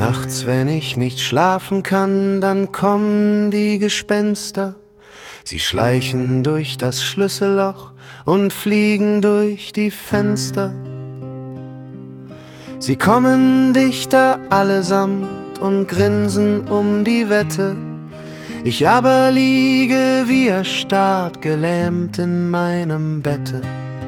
Nachts, wenn ich nicht schlafen kann, dann kommen die Gespenster. Sie schleichen durch das Schlüsselloch und fliegen durch die Fenster. Sie kommen dichter allesamt und grinsen um die Wette. Ich aber liege wie erstarrt, gelähmt in meinem Bette.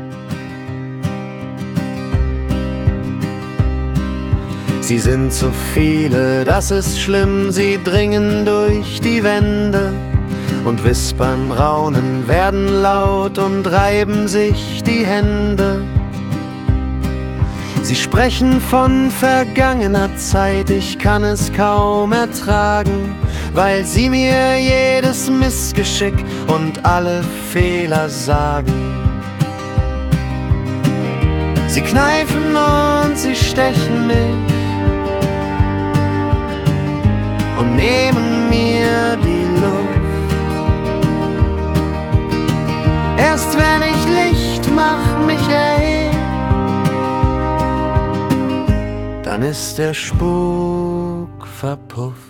Sie sind so viele, das ist schlimm, sie dringen durch die Wände und wispern, raunen, werden laut und reiben sich die Hände. Sie sprechen von vergangener Zeit, ich kann es kaum ertragen, weil sie mir jedes Missgeschick und alle Fehler sagen. Sie kneifen und sie stechen mich und nehmen mir die Luft. Erst wenn ich Licht mach, mich erheb, dann ist der Spuk verpufft.